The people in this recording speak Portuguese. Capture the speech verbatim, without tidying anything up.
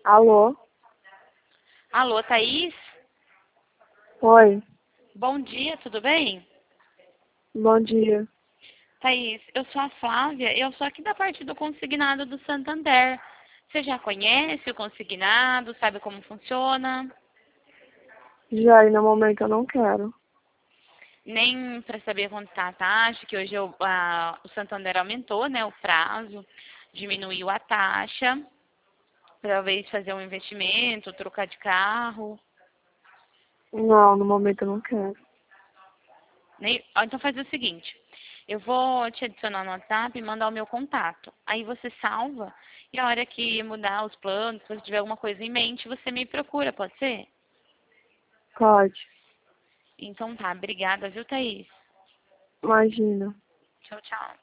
Alô? Alô, Thaís? Oi, Bom dia, tudo bem? bom dia. Thaís, eu sou a Flávia, eu sou aqui da parte do consignado do Santander. Você já conhece o consignado, sabe como funciona? Já e no momento eu não quero. Nem para saber quanto está a taxa, que hoje eu- a- o Santander aumentou, né, o prazo, diminuiu a taxa, para talvez fazer um investimento, trocar de carro. Não, no momento eu não quero. Nem- ó, Então faz o seguinte, eu vou te adicionar no WhatsApp e mandar o meu contato. Aí você salva e a hora que mudar os planos, se você tiver alguma coisa em mente, você me procura, pode ser? Pode. Então tá, obrigada, viu, Thaís? Imagina. Tchau, tchau.